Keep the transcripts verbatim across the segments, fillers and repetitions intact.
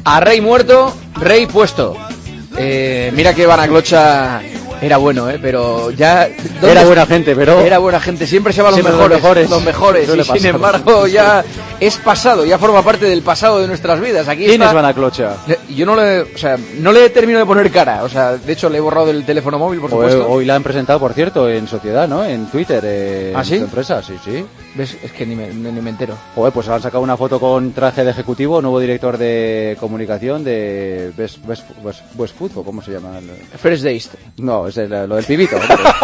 A rey muerto, rey puesto. Eh, mira que Vanaclocha era bueno, eh, pero ya... Era buena gente, pero... Era buena gente, siempre se va a los mejores, los mejores, los mejores y sin embargo ya es pasado, ya forma parte del pasado de nuestras vidas. Aquí ¿Quién está... es Vanaclocha? Yo no le, o sea, no le termino de poner cara, o sea, de hecho le he borrado del teléfono móvil, por supuesto. Hoy, hoy la han presentado, por cierto, en Sociedad, ¿no? En Twitter, eh, ¿Ah, sí? En su empresa, sí, sí. ¿Ves? Es que ni me, ni me entero. Joder, pues han sacado una foto con traje de ejecutivo, nuevo director de comunicación de Best, Best, Best, Best Food, ¿o cómo se llama? First Days. No, es el, lo del pibito.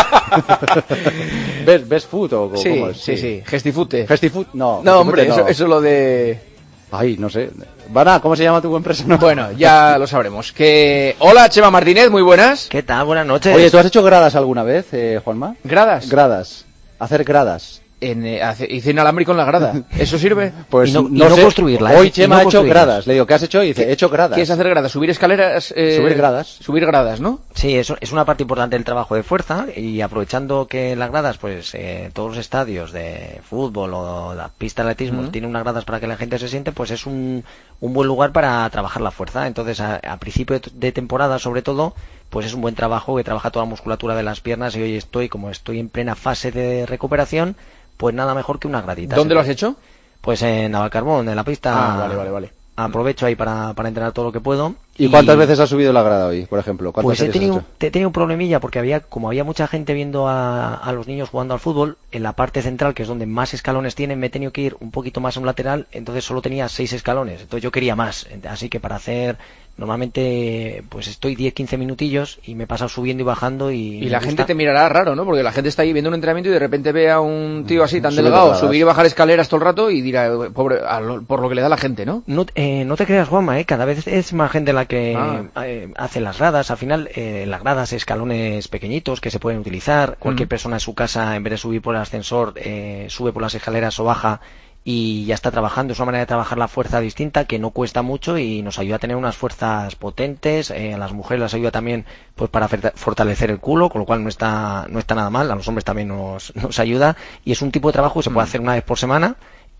Best, Best Food, ¿o cómo sí, es? Sí, sí, sí. Gestifute. Gestifood, no. No, hombre, no. Eso, eso lo de... Ay, no sé. Vana, ¿cómo se llama tu empresa? No. Bueno, ya lo sabremos. Que... Hola, Chema Martínez, muy buenas. ¿Qué tal? Buenas noches. Oye, ¿tú has hecho gradas alguna vez, eh, Juanma? ¿Gradas? Gradas. Hacer gradas. En, eh, hace, hice inalámbrico en la grada. ¿Eso sirve? Pues y no, no, y no sé. construirla. Hoy ¿eh? Chema no ha hecho gradas. Le digo, ¿qué has hecho? Y dice, he hecho gradas. ¿Qué es hacer gradas? ¿Subir escaleras? Eh, subir gradas. Subir gradas, ¿no? Sí, eso es una parte importante del trabajo de fuerza y aprovechando que las gradas, pues eh, todos los estadios de fútbol o la pista de atletismo uh-huh. tienen unas gradas para que la gente se siente, pues es un, un buen lugar para trabajar la fuerza. Entonces, a, a principio de temporada, sobre todo, pues es un buen trabajo que trabaja toda la musculatura de las piernas y hoy estoy, como estoy en plena fase de recuperación, pues nada mejor que una gradita. ¿Dónde lo has hecho? Pues en Navalcarbón, en la pista. Ah, vale, vale, vale. Aprovecho ahí para, para entrenar todo lo que puedo. ¿Y, ¿Y cuántas veces has subido la grada hoy, por ejemplo? Pues he tenido, he tenido un problemilla porque había, como había mucha gente viendo a, a los niños jugando al fútbol, en la parte central, que es donde más escalones tienen, me he tenido que ir un poquito más a un lateral, entonces solo tenía seis escalones, entonces yo quería más, así que para hacer... Normalmente pues estoy diez quince minutillos y me he pasado subiendo y bajando y... Y la gente te mirará raro, ¿no? Porque la gente está ahí viendo un entrenamiento y de repente ve a un tío así tan delgado subir y bajar escaleras todo el rato y dirá, pobre, lo, por lo que le da la gente, ¿no? No, eh, no te creas, Juanma, ¿eh? Cada vez es más gente la que ah. eh, hace las gradas. Al final, eh, las gradas, escalones pequeñitos que se pueden utilizar. Cualquier mm. persona en su casa, en vez de subir por el ascensor, eh, sube por las escaleras o baja y ya está trabajando. Es una manera de trabajar la fuerza distinta que no cuesta mucho y nos ayuda a tener unas fuerzas potentes. Eh, a las mujeres les ayuda también pues para fortalecer el culo, con lo cual no está no está nada mal. A los hombres también nos, nos ayuda y es un tipo de trabajo que se puede hacer una vez por semana.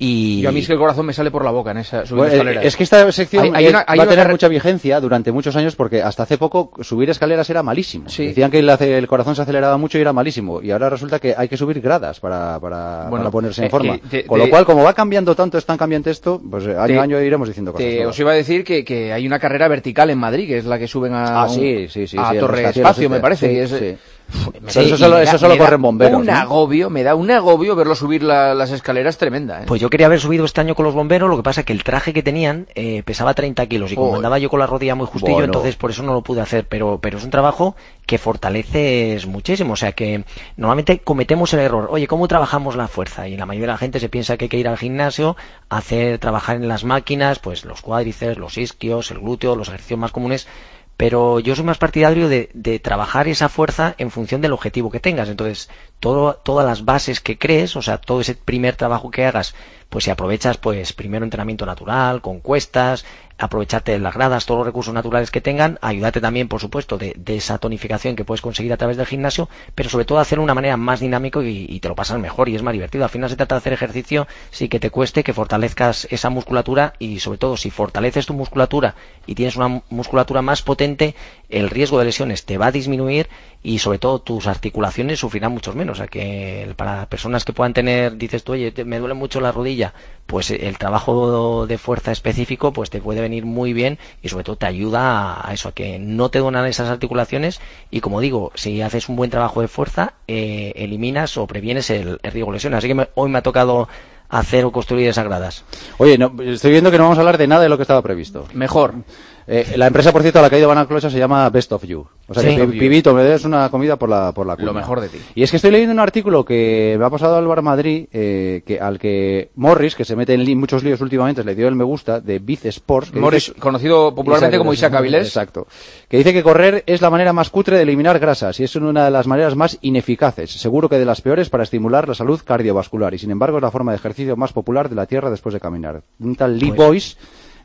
Y yo a mí es que el corazón me sale por la boca en esa subir bueno, escaleras. Es que esta sección hay, hay una, hay va a tener una... mucha vigencia durante muchos años porque hasta hace poco subir escaleras era malísimo. Sí. Decían que el, el corazón se aceleraba mucho y era malísimo. Y ahora resulta que hay que subir gradas para, para, bueno, para ponerse en forma. Eh, eh, te, Con te, lo cual, como va cambiando tanto, es tan cambiante esto, pues año te, a año iremos diciendo cosas. Te, os iba a decir que, que hay una carrera vertical en Madrid, que es la que suben a, ah, sí, sí, sí, a sí, Torre Espacio, me parece. Sí, y es, sí. Me sí, eso solo, eso solo corren bomberos. Un ¿no? agobio, me da un agobio verlo subir la, las escaleras tremenda. ¿eh? Pues yo quería haber subido este año con los bomberos, lo que pasa es que el traje que tenían eh, pesaba treinta kilos y como oh. andaba yo con la rodilla muy justillo, bueno. entonces por eso no lo pude hacer, pero, pero es un trabajo que fortaleces muchísimo, o sea que normalmente cometemos el error, oye, ¿cómo trabajamos la fuerza? Y la mayoría de la gente se piensa que hay que ir al gimnasio, hacer, trabajar en las máquinas, pues los cuádriceps, los isquios, el glúteo, los ejercicios más comunes. Pero yo soy más partidario de, de trabajar esa fuerza en función del objetivo que tengas. Entonces, todo, todas las bases que crees, o sea, todo ese primer trabajo que hagas, pues si aprovechas, pues primero entrenamiento natural, con cuestas, aprovecharte de las gradas, todos los recursos naturales que tengan, ayúdate también, por supuesto, de, de esa tonificación que puedes conseguir a través del gimnasio, pero sobre todo hacerlo de una manera más dinámica y, y te lo pasas mejor y es más divertido. Al final se trata de hacer ejercicio, sí que te cueste, que fortalezcas esa musculatura y sobre todo si fortaleces tu musculatura y tienes una musculatura más potente, el riesgo de lesiones te va a disminuir y sobre todo tus articulaciones sufrirán mucho menos. O sea que para personas que puedan tener, dices tú, oye, me duele mucho la rodilla, pues el trabajo de fuerza específico pues te puede venir muy bien y sobre todo te ayuda a eso, a que no te donan esas articulaciones y como digo, si haces un buen trabajo de fuerza, eh, eliminas o previenes el, el riesgo de lesiones. Así que me, hoy me ha tocado hacer o construir esas gradas. Oye, no, estoy viendo que no vamos a hablar de nada de lo que estaba previsto. Mejor. Eh, la empresa, por cierto, a la que ha ido Vanaclocha se llama Best of You. O sea, sí. que pibito, me des una comida por la por la cuña. Lo mejor de ti. Y es que estoy leyendo un artículo que me ha pasado Álvaro Madrid, eh, que al que Morris, que se mete en li muchos líos últimamente, le dio el me gusta, de Biz Sports. Que Morris, dice, conocido popularmente exacto, como Isaac Avilés. Exacto. Que dice que correr es la manera más cutre de eliminar grasas y es una de las maneras más ineficaces. Seguro que de las peores para estimular la salud cardiovascular. Y sin embargo es la forma de ejercicio más popular de la Tierra después de caminar. Un tal Lee pues. Boyce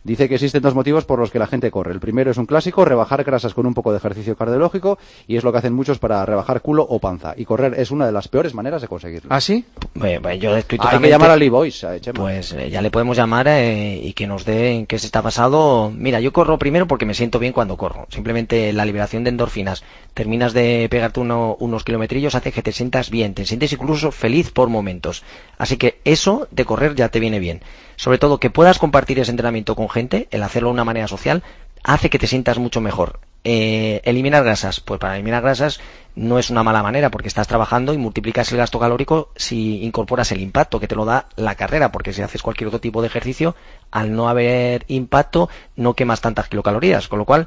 Dice que existen dos motivos por los que la gente corre. El primero es un clásico, rebajar grasas con un poco de ejercicio cardiológico, y es lo que hacen muchos para rebajar culo o panza. Y correr es una de las peores maneras de conseguirlo. ¿Ah, sí? Bueno, yo estoy totalmente... Hay que llamar a Lee Boys, a Chema. Pues eh, ya le podemos llamar eh, y que nos dé en qué se está basado. Mira, yo corro primero porque me siento bien cuando corro. Simplemente la liberación de endorfinas. Terminas de pegarte uno, unos kilometrillos, hace que te sientas bien, te sientes incluso feliz por momentos. Así que eso de correr ya te viene bien. Sobre todo que puedas compartir ese entrenamiento con gente, el hacerlo de una manera social, hace que te sientas mucho mejor. Eh, eliminar grasas, pues para eliminar grasas no es una mala manera porque estás trabajando y multiplicas el gasto calórico si incorporas el impacto que te lo da la carrera, porque si haces cualquier otro tipo de ejercicio, al no haber impacto no quemas tantas kilocalorías, con lo cual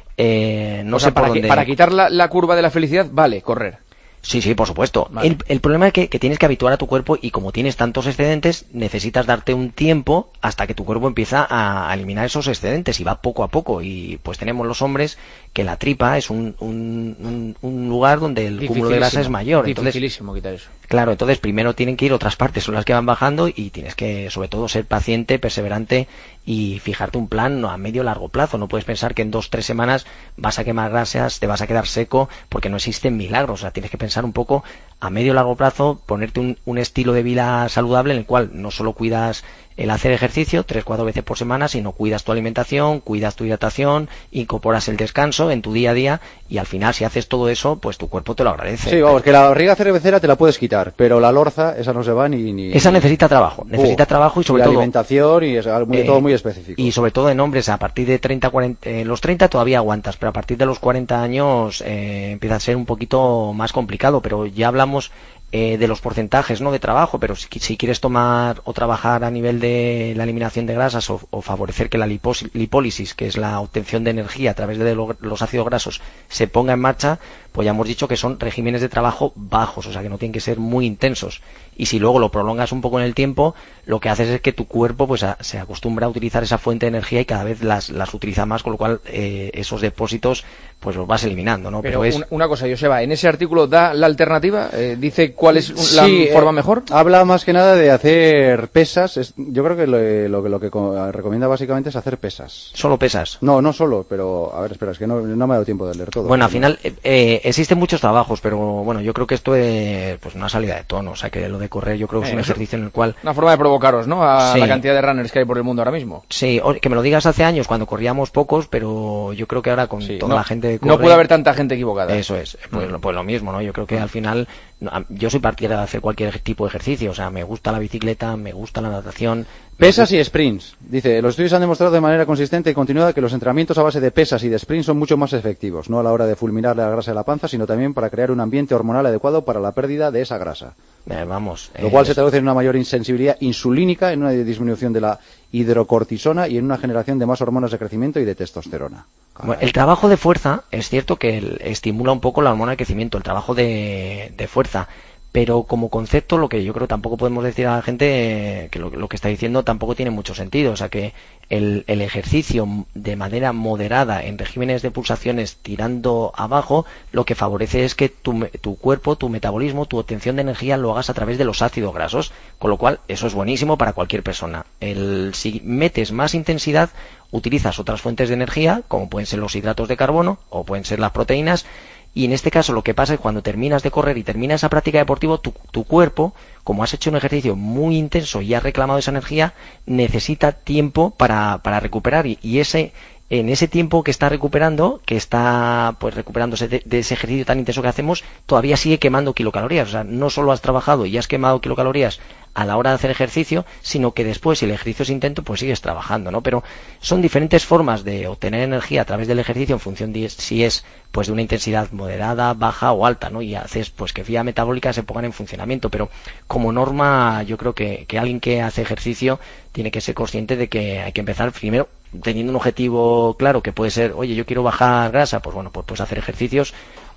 eh, no o sé sea, por para dónde... que, para quitar la, la curva de la felicidad, vale, correr. Sí, sí, por supuesto. Vale. El, el problema es que, que tienes que habituar a tu cuerpo y como tienes tantos excedentes, necesitas darte un tiempo hasta que tu cuerpo empieza a eliminar esos excedentes y va poco a poco. Y pues tenemos los hombres que la tripa es un, un, un, un lugar donde el cúmulo de grasa es mayor. Dificilísimo quitar eso. Claro, entonces primero tienen que ir otras partes, son las que van bajando y tienes que sobre todo ser paciente, perseverante y fijarte un plan a medio largo plazo. No puedes pensar que en dos, tres semanas vas a quemar grasas, te vas a quedar seco, porque no existen milagros. O sea, tienes que pensar un poco a medio largo plazo, ponerte un, un estilo de vida saludable en el cual no solo cuidas el hacer ejercicio tres, cuatro veces por semana, sino cuidas tu alimentación, cuidas tu hidratación, incorporas el descanso en tu día a día y al final si haces todo eso, pues tu cuerpo te lo agradece. Sí, vamos, que la barriga cervecera te la puedes quitar, pero la lorza, esa no se va ni... ni esa necesita trabajo, necesita uh, trabajo y sobre y todo... alimentación y es muy, eh, todo muy específico. Y sobre todo en hombres, a partir de treinta, cuarenta, eh, los treinta todavía aguantas, pero a partir de los cuarenta años eh, empieza a ser un poquito más complicado, pero ya hablamos... Eh, de los porcentajes, no de trabajo, pero si, si quieres tomar o trabajar a nivel de la eliminación de grasas o, o favorecer que la lipos, lipólisis, que es la obtención de energía a través de lo, los ácidos grasos, se ponga en marcha, pues ya hemos dicho que son regímenes de trabajo bajos, o sea que no tienen que ser muy intensos. Y si luego lo prolongas un poco en el tiempo, lo que haces es que tu cuerpo pues a, se acostumbra a utilizar esa fuente de energía y cada vez las, las utiliza más, con lo cual eh, esos depósitos pues los vas eliminando, ¿no? Pero, Pero es... una, una cosa, Joseba, en ese artículo da la alternativa, eh, dice cuál es la sí, forma eh, mejor. Habla más que nada de hacer pesas. Es, yo creo que lo, lo, lo que recomienda básicamente es hacer pesas. ¿Solo pesas? No, no solo, pero a ver, espera, es que no, no me ha dado tiempo de leer todo. Bueno, al final eh, eh, existen muchos trabajos, pero bueno, yo creo que esto es pues una salida de tono, o sea que lo de correr yo creo que es eh, un ejercicio en el cual... Una forma de provocaros, ¿no? A sí. la cantidad de runners que hay por el mundo ahora mismo. Sí, que me lo digas hace años cuando corríamos pocos, pero yo creo que ahora con sí, toda no, la gente que corre... No puede haber tanta gente equivocada. Eso es, pues, mm. pues lo mismo, ¿no? Yo creo que al final... Yo soy partidario de hacer cualquier tipo de ejercicio, o sea, me gusta la bicicleta, me gusta la natación... Pesas y sprints. Dice, los estudios han demostrado de manera consistente y continuada que los entrenamientos a base de pesas y de sprints son mucho más efectivos, no a la hora de fulminar la grasa de la panza, sino también para crear un ambiente hormonal adecuado para la pérdida de esa grasa. Eh, vamos. Lo cual eh, se traduce en una mayor insensibilidad insulínica, en una disminución de la hidrocortisona y en una generación de más hormonas de crecimiento y de testosterona. Bueno, el trabajo de fuerza, es cierto que el, estimula un poco la hormona de crecimiento, el trabajo de, de fuerza. Pero como concepto, lo que yo creo tampoco podemos decir a la gente eh, que lo, lo que está diciendo tampoco tiene mucho sentido. O sea que el, el ejercicio de manera moderada en regímenes de pulsaciones tirando abajo, lo que favorece es que tu, tu cuerpo, tu metabolismo, tu obtención de energía lo hagas a través de los ácidos grasos. Con lo cual, eso es buenísimo para cualquier persona. El, si metes más intensidad, utilizas otras fuentes de energía, como pueden ser los hidratos de carbono o pueden ser las proteínas. Y en este caso lo que pasa es que cuando terminas de correr y terminas esa práctica deportiva, tu, tu cuerpo, como has hecho un ejercicio muy intenso y has reclamado esa energía, necesita tiempo para, para recuperar. Y, y ese en ese tiempo que está recuperando, que está pues recuperándose de, de ese ejercicio tan intenso que hacemos, todavía sigue quemando kilocalorías. O sea, no solo has trabajado y has quemado kilocalorías a la hora de hacer ejercicio, sino que después, si el ejercicio es intenso, pues sigues trabajando, ¿no? Pero son diferentes formas de obtener energía a través del ejercicio en función de si es pues de una intensidad moderada, baja o alta, ¿no? Y haces pues que vía metabólica se pongan en funcionamiento, pero como norma yo creo que, que alguien que hace ejercicio tiene que ser consciente de que hay que empezar primero teniendo un objetivo claro, que puede ser, oye, yo quiero bajar grasa, pues bueno, pues puedes hacer ejercicios,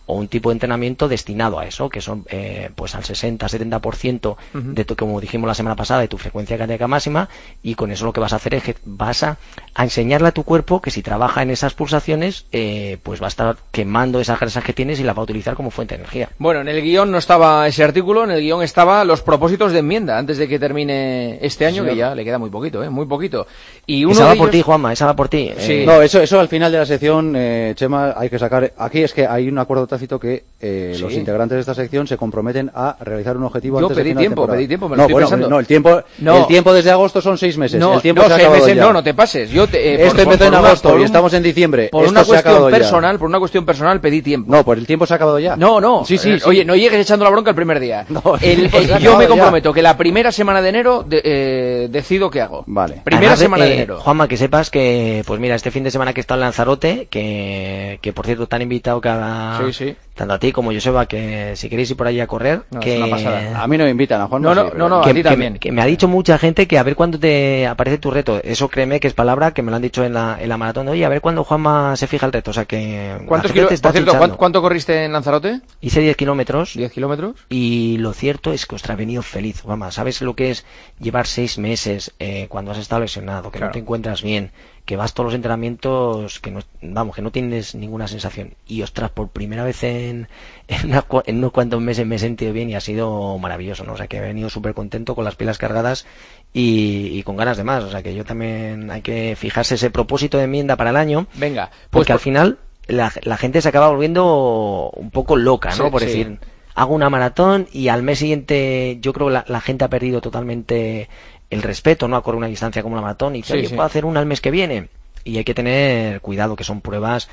o un tipo de entrenamiento destinado a eso, que son eh, pues al sesenta a setenta por ciento uh-huh. de tu, como dijimos la semana pasada, de tu frecuencia cardíaca máxima, y con eso lo que vas a hacer es que vas a, a enseñarle a tu cuerpo que si trabaja en esas pulsaciones, eh, pues va a estar quemando esas grasas que tienes y las va a utilizar como fuente de energía. Bueno, en el guión no estaba ese artículo, en el guión estaba los propósitos de enmienda antes de que termine este año, sí, que ya le queda muy poquito, ¿eh? Muy poquito. Y uno esa va de ellos... por ti, Juanma, esa va por ti. Sí. Eh... No, eso, eso al final de la sección, eh, Chema, hay que sacar... Aquí es que hay un acuerdo tácito que eh, sí. los integrantes de esta sección se comprometen a realizar un objetivo Yo antes de pedí final tiempo, de temporada. pedí tiempo, me lo no, estoy bueno, pensando. No, el tiempo, no. el tiempo desde agosto son seis meses. No, el tiempo no, se ha seis acabado meses, ya. no, no te pases. Yo te, eh, Esto por, empezó por, en por agosto una, y estamos en diciembre. Por Esto una se ha cuestión acabado personal, ya. por una cuestión personal pedí tiempo. No, pues el tiempo se ha acabado ya. No, no. Sí, sí, eh, sí. Oye, no llegues echando la bronca el primer día. No, el, el, el, yo me comprometo ya. que la primera semana de enero de, eh, decido qué hago. Vale. Primera Además, semana eh, de enero. Juanma, que sepas que, pues mira, este fin de semana que está en Lanzarote, que, que por cierto te han invitado cada... Sí, sí. Tanto a ti como Joseba, que si queréis ir por allí a correr, no, que... Es una pasada. A mí no me invitan, a Juan no, no, sí, no, no, que, a ti también. Que, que me ha dicho mucha gente que a ver cuándo te aparece tu reto. Eso créeme que es palabra que me lo han dicho en la, en la maratón de hoy, a ver cuándo Juanma se fija el reto. O sea que... ¿Cuántos kilómetros? Por cierto, ¿cuánto, ¿cuánto corriste en Lanzarote? Hice diez kilómetros. ¿diez kilómetros? Y lo cierto es que, ostras, he venido feliz, Juanma. ¿Sabes lo que es llevar seis meses eh, cuando has estado lesionado, que claro. no te encuentras bien, que vas todos los entrenamientos, que no, vamos, que no tienes ninguna sensación? Y ostras, por primera vez en, en, una, en unos cuantos meses me he sentido bien y ha sido maravilloso, ¿no? O sea que he venido súper contento, con las pilas cargadas y, y con ganas de más. O sea que yo también hay que fijarse ese propósito de enmienda para el año. Venga, pues porque por... al final la, la gente se acaba volviendo un poco loca, ¿no? Sí, por sí. decir, hago una maratón y al mes siguiente yo creo que la, la gente ha perdido totalmente el respeto, ¿no? A correr una distancia como una maratón y que, sí, oye, sí. puedo hacer una al mes que viene. Y hay que tener cuidado, que son pruebas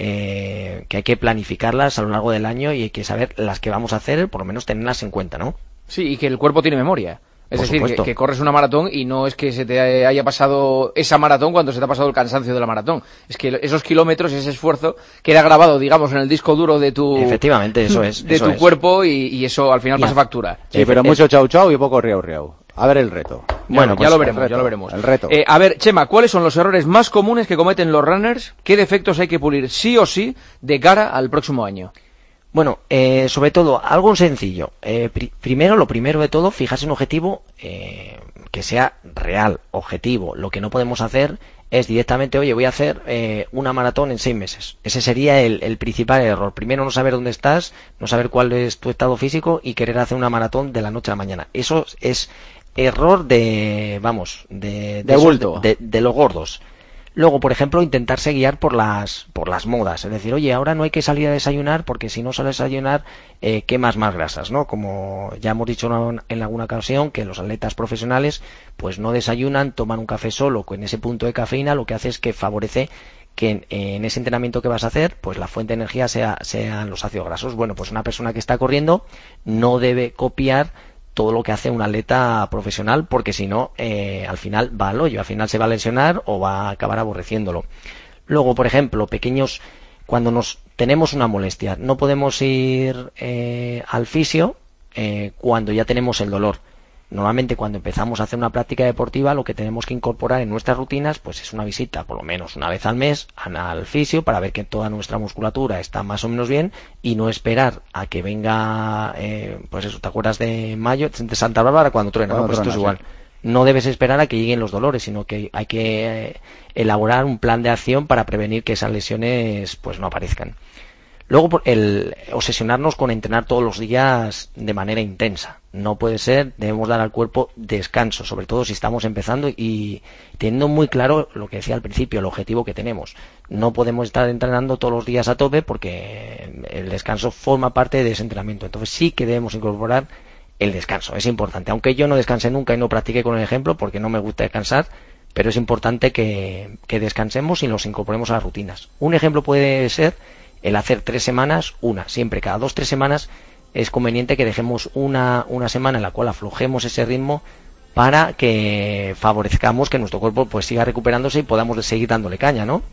eh, que hay que planificarlas a lo largo del año y hay que saber las que vamos a hacer, por lo menos tenerlas en cuenta, ¿no? Sí, y que el cuerpo tiene memoria. Es Por decir, que, que corres una maratón y no es que se te haya pasado esa maratón cuando se te ha pasado el cansancio de la maratón. Es que esos kilómetros, ese esfuerzo, queda grabado, digamos, en el disco duro de tu... Efectivamente, eso es. De eso tu es. cuerpo y, y eso al final Ya. pasa factura. Sí, pero mucho chau chau y poco riau riau. A ver el reto. Bueno, pues ya lo veremos, el reto, ya lo veremos. El reto. Eh, a ver, Chema, ¿cuáles son los errores más comunes que cometen los runners? ¿Qué defectos hay que pulir sí o sí de cara al próximo año? Bueno, eh, sobre todo, algo sencillo. Eh, pri- primero, lo primero de todo, fijarse un objetivo eh, que sea real, objetivo. Lo que no podemos hacer es directamente, oye, voy a hacer eh, una maratón en seis meses. Ese sería el, el principal error. Primero, no saber dónde estás, no saber cuál es tu estado físico y querer hacer una maratón de la noche a la mañana. Eso es error de, vamos, de, de, de bulto, de, de, de los gordos. Luego, por ejemplo, intentarse guiar por las por las modas, es decir, oye, ahora no hay que salir a desayunar porque si no sales a desayunar eh, quemas más grasas, ¿no? Como ya hemos dicho en alguna ocasión que los atletas profesionales pues no desayunan, toman un café solo con ese punto de cafeína, lo que hace es que favorece que en, en ese entrenamiento que vas a hacer, pues la fuente de energía sea sean los ácidos grasos. Bueno, pues una persona que está corriendo no debe copiar todo lo que hace un atleta profesional, porque si no, eh, al final va al hoyo, al final se va a lesionar o va a acabar aborreciéndolo. Luego, por ejemplo, pequeños, cuando nos tenemos una molestia, no podemos ir eh, al fisio eh, cuando ya tenemos el dolor. Normalmente cuando empezamos a hacer una práctica deportiva lo que tenemos que incorporar en nuestras rutinas pues es una visita por lo menos una vez al mes al fisio para ver que toda nuestra musculatura está más o menos bien y no esperar a que venga eh, pues eso, ¿te acuerdas de mayo de Santa Bárbara cuando truena? Cuando ¿no? Pues truena, esto es igual. Sí. No debes esperar a que lleguen los dolores, sino que hay que eh, elaborar un plan de acción para prevenir que esas lesiones pues no aparezcan. Luego, el obsesionarnos con entrenar todos los días de manera intensa. No puede ser, debemos dar al cuerpo descanso, sobre todo si estamos empezando y teniendo muy claro lo que decía al principio, el objetivo que tenemos. No podemos estar entrenando todos los días a tope porque el descanso forma parte de ese entrenamiento. Entonces sí que debemos incorporar el descanso, es importante. Aunque yo no descanse nunca y no practique con el ejemplo porque no me gusta descansar, pero es importante que, que descansemos y los incorporemos a las rutinas. Un ejemplo puede ser el hacer tres semanas, una, siempre cada dos, tres semanas es conveniente que dejemos una, una semana en la cual aflojemos ese ritmo para que favorezcamos que nuestro cuerpo pues siga recuperándose y podamos seguir dándole caña, ¿no?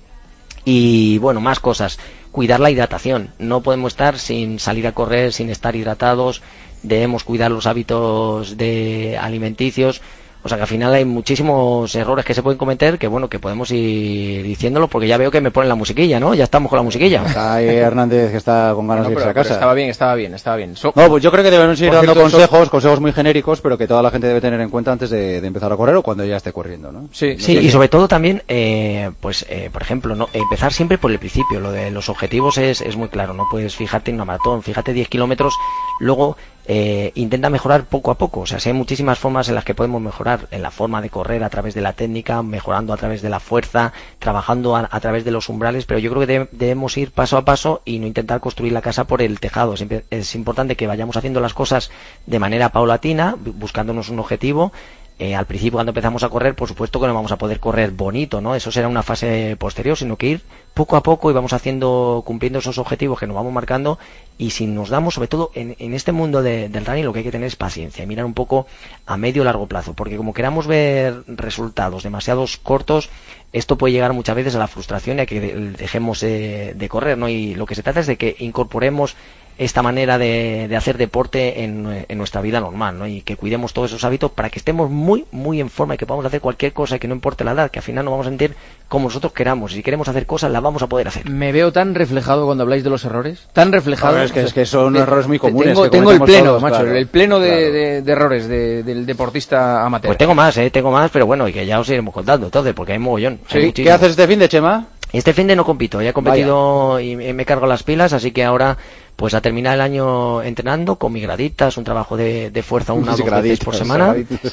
Y bueno, más cosas, cuidar la hidratación, no podemos estar sin salir a correr, sin estar hidratados, debemos cuidar los hábitos de alimenticios. O sea que al final hay muchísimos errores que se pueden cometer que bueno, que podemos ir diciéndolo porque ya veo que me ponen la musiquilla, ¿no? Ya estamos con la musiquilla. Está ahí Hernández que está con ganas no, de irse pero, a casa. Estaba bien, estaba bien, estaba bien. So, no, pues yo creo que debemos ir dando cierto, consejos, eso... consejos muy genéricos, pero que toda la gente debe tener en cuenta antes de, de empezar a correr o cuando ya esté corriendo, ¿no? Sí, no sí, sé y si... sobre todo también, eh, pues, eh, por ejemplo, no empezar siempre por el principio. Lo de los objetivos es, es muy claro, no puedes fijarte en una maratón, fíjate diez kilómetros, luego eh, intenta mejorar poco a poco. O sea, si hay muchísimas formas en las que podemos mejorar, en la forma de correr a través de la técnica, mejorando a través de la fuerza, trabajando a, a través de los umbrales, pero yo creo que de, debemos ir paso a paso y no intentar construir la casa por el tejado. Siempre es importante que vayamos haciendo las cosas de manera paulatina, buscándonos un objetivo. Eh, al principio, cuando empezamos a correr, por supuesto que no vamos a poder correr bonito, ¿no? Eso será una fase posterior, sino que ir poco a poco y vamos haciendo, cumpliendo esos objetivos que nos vamos marcando. Y si nos damos, sobre todo en, en este mundo de, del running, lo que hay que tener es paciencia y mirar un poco a medio o largo plazo, porque como queramos ver resultados demasiados cortos, esto puede llegar muchas veces a la frustración y a que dejemos de, de correr, ¿no? Y lo que se trata es de que incorporemos esta manera de, de hacer deporte en, en nuestra vida normal, ¿no? Y que cuidemos todos esos hábitos para que estemos muy, muy en forma y que podamos hacer cualquier cosa y que no importe la edad, que al final nos vamos a sentir como nosotros queramos. Y si queremos hacer cosas, las vamos a poder hacer. Me veo tan reflejado cuando habláis de los errores, tan reflejado. No, es, que, es que son eh, errores muy comunes. Tengo, que tengo el pleno, todos, macho, claro, el pleno de, claro. de, de errores de, del deportista amateur. Pues tengo más, eh, tengo más, pero bueno, y que ya os iremos contando, entonces, porque hay mogollón. ¿Sí? Hay ¿Qué haces este fin de, Chema? Este fin de no compito, ya he competido Vaya. y me cargo las pilas, así que ahora pues a terminar el año entrenando con mis graditas, un trabajo de, de fuerza una o dos veces por semana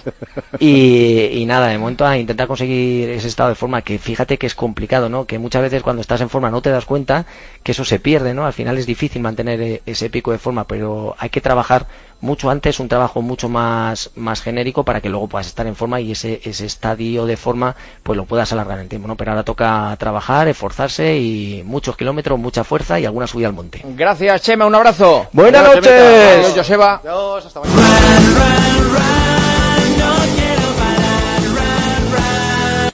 y, y nada, de momento a intentar conseguir ese estado de forma que fíjate que es complicado, ¿no? Que muchas veces cuando estás en forma no te das cuenta que eso se pierde, ¿no? Al final es difícil mantener ese pico de forma, pero hay que trabajar mucho antes, un trabajo mucho más más genérico para que luego puedas estar en forma y ese ese estadio de forma pues lo puedas alargar en el tiempo, ¿no? Pero ahora toca trabajar, esforzarse y muchos kilómetros, mucha fuerza y alguna subida al monte. Gracias, Chema, un abrazo. Buenas noches. Adiós, Joseba. Adiós, hasta mañana.